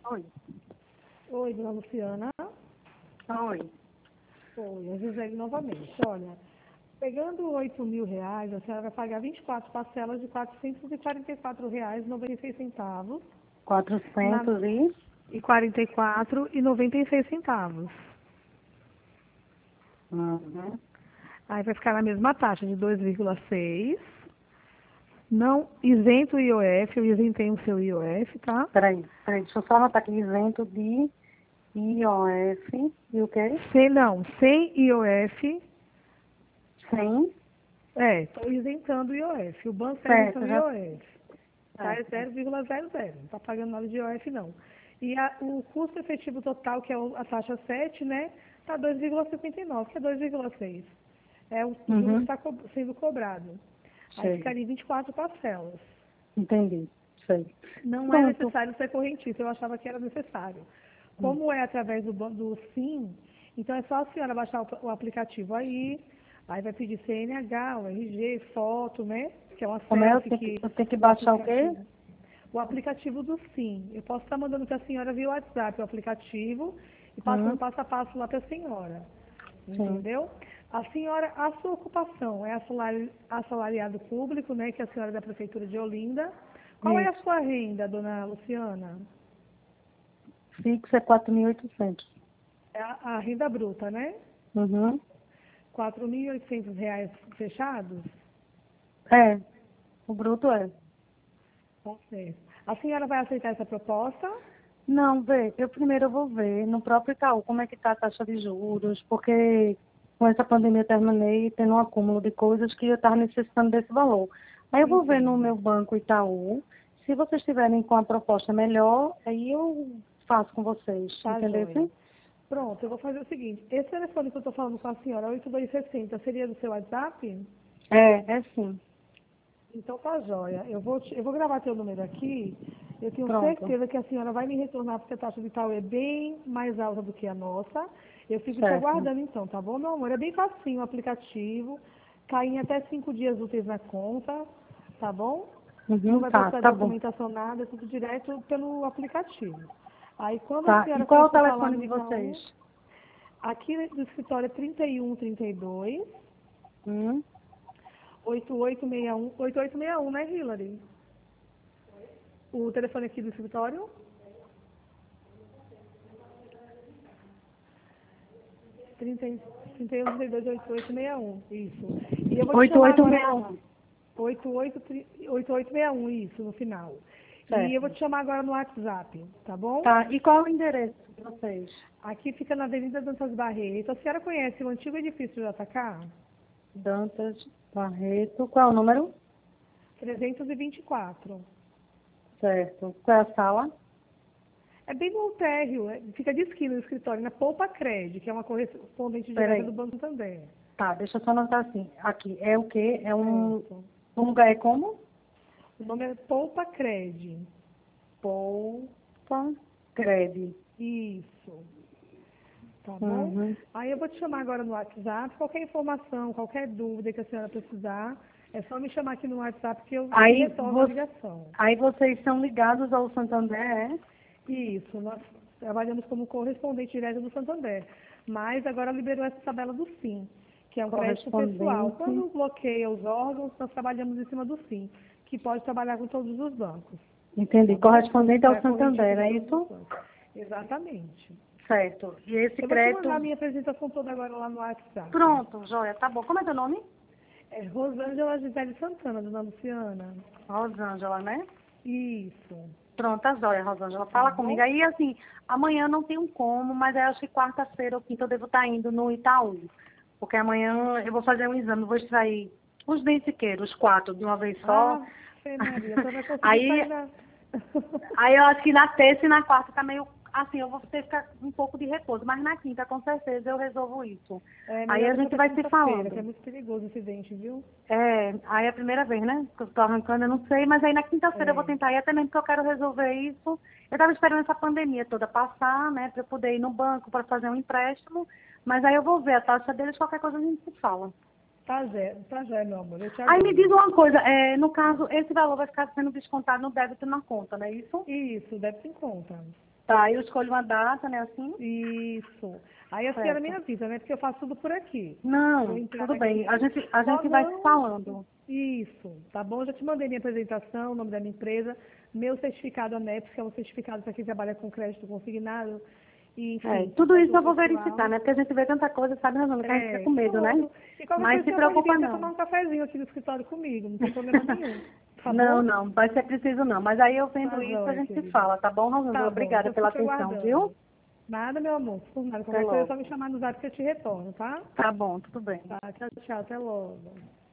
Oi. Oi, dona Luciana. Oi. Oi, a Gisele novamente. Olha, pegando R$ 8.000, a senhora vai pagar 24 parcelas de R$ 444,96 na, 400 e... e 44,96. Uhum. Aí vai ficar na mesma taxa de 2,6. Não isento o IOF, eu isentei o seu IOF, tá? Peraí, deixa eu só anotar aqui. Isento de IOF e o quê? Sem IOF, Sem? estou isentando o IOF. O banco está isentando Certo, o já... IOF. Tá? É Certo. 0,00. Não está pagando nada de IOF, não. E o custo efetivo total, que é a taxa 7, né? Está 2,59, que é 2,6. É o juro que Uhum. está sendo cobrado. Aí Sei. ficaria 24 parcelas. Entendi. Sei. Não é Pronto. necessário ser correntista, eu achava que era necessário. Hum. Como é através do SIM, então é só a senhora baixar o aplicativo aí vai pedir CNH, o RG, foto, né? Que é uma Como é? selfie que Eu tenho que o baixar o quê? aplicativo. O aplicativo do SIM. Eu posso estar mandando para a senhora via WhatsApp o aplicativo e passando Hum. passo a passo lá para a senhora. Sim. Entendeu? A sua ocupação é assalariado público, né? Que é a senhora é da Prefeitura de Olinda. Qual é a Isso. sua renda, dona Luciana? Fixa é 4.800. É a renda bruta, né? Uhum. R$ 4.800 fechados? É. O bruto é. Tá certo. A senhora vai aceitar essa proposta? Não, primeiro eu vou ver no próprio Itaú como é que está a taxa de juros, porque com essa pandemia eu terminei tendo um acúmulo de coisas que eu estava necessitando desse valor. Aí eu vou ver no Entendo. meu banco Itaú, se vocês estiverem com a proposta melhor, aí eu faço com vocês, Tá, entendeu? joia. Pronto, eu vou fazer o seguinte. Esse telefone que eu estou falando com a senhora, 8260, seria do seu WhatsApp? É sim. Então tá joia. Eu vou gravar teu número aqui. Eu tenho Pronto. certeza que a senhora vai me retornar, porque a taxa de Itaú é bem mais alta do que a nossa. Eu fico te Certo. aguardando então, tá bom, meu amor? É bem facinho o aplicativo. Cai em até 5 dias úteis na conta, tá bom? Não Uhum, vai tá, precisar de tá bom. documentação nada, é tudo direto pelo aplicativo. Aí quando a Tá. E senhora qual é o consultar lá telefone no de vocês? Itaú, aqui do escritório é 3132 Hum? 8861, né, Hillary? O telefone aqui do escritório? 31328861, isso. E eu vou te chamar agora no 8861. 8861, isso, no final. E eu vou Certo. te chamar agora no WhatsApp, tá bom? Tá. E qual é o endereço de vocês? Aqui fica na Avenida Dantas Barreto. A senhora conhece o antigo edifício JK? Dantas Barreto. Qual é o número? 324. Certo. Qual é a sala? É bem no térreo, fica de esquina no escritório, na Poupa Cred, que é uma correspondente direta do Peraí. Banco Santander. Tá, deixa eu só anotar assim. Aqui, é o quê? É Certo. um lugar é como? O nome é Poupa Cred. Poupa Cred. Isso. Tá bom? Uhum. Aí eu vou te chamar agora no WhatsApp. Qualquer informação, qualquer dúvida que a senhora precisar, é só me chamar aqui no WhatsApp que eu te Aí, retorno a ligação. aí vocês são ligados ao Santander, é? Isso, nós trabalhamos como correspondente direto do Santander. Mas agora liberou essa tabela do SIM, que é um crédito pessoal. Correspondente. Quando bloqueia os órgãos, nós trabalhamos em cima do SIM, que pode trabalhar com todos os bancos. Entendi. Tá bom? Correspondente Não ao é correntista Santander, de é todos os isso? bancos. Exatamente. Certo. E esse Eu vou te crédito. mandar a minha apresentação toda agora lá no WhatsApp. Pronto, joia. Tá bom. Como é teu nome? É Rosângela Gisele Santana, dona Luciana. Rosângela, né? Isso. Pronto, tá joia, Rosângela. Tá Fala comigo. bom? Aí, assim, amanhã eu não tenho como, mas aí eu acho que quarta-feira ou quinta eu devo estar indo no Itaú. Porque amanhã eu vou fazer um exame, vou extrair os dentiqueiros, os 4, de uma vez só. Ah, Fê Maria, você vai conseguir Aí, sair na... aí eu acho que na terça e na quarta tá meio assim, eu vou ter que ficar um pouco de repouso, mas na quinta com certeza eu resolvo isso. É Aí melhor a deixar gente pra vai se quinta-feira, que é falando. muito perigoso esse dente, viu? Aí é a primeira vez, né? Que eu tô arrancando, eu não sei, mas aí na quinta-feira eu vou É. tentar ir, até mesmo porque eu quero resolver isso. Eu tava esperando essa pandemia toda passar, né? Pra eu poder ir no banco para fazer um empréstimo, mas aí eu vou ver a taxa deles, qualquer coisa a gente se fala. Tá já, meu amor, eu te Aí me diz aguardo. uma coisa, no caso, esse valor vai ficar sendo descontado no débito na conta, não é isso? Isso, deve ser em conta. Tá, eu escolho uma data, né, assim? Isso. Aí a senhora me Certo. avisa, né? Porque eu faço tudo por aqui. Vou Não, entrar tudo bem. aqui. A gente Só vai se não. falando. Isso, tá bom? Já te mandei minha apresentação, o nome da minha empresa, meu certificado ANEP, que é um certificado para quem trabalha com crédito consignado, e, É, enfim, tudo isso título eu vou pessoal. verificar, né? Porque a gente vê tanta coisa, sabe, Rosana, que a gente fica com medo, né? Pronto. E qualquer Mas coisa se você pode vir preocupa até tomar não. um cafezinho aqui no escritório comigo, não tem problema nenhum. Tá Não, bom? não, vai ser preciso não. Mas aí eu vendo Tá isso, a joia, gente se querida. fala, tá bom, Rosana? Tá bom, Obrigada então pela fico atenção, viu? aguardando. Nada, meu amor, por nada. Até Qualquer coisa é só logo. me chamar no zap que eu te retorno, tá? Tá bom, tudo bem. Tá, tchau, tchau, até logo.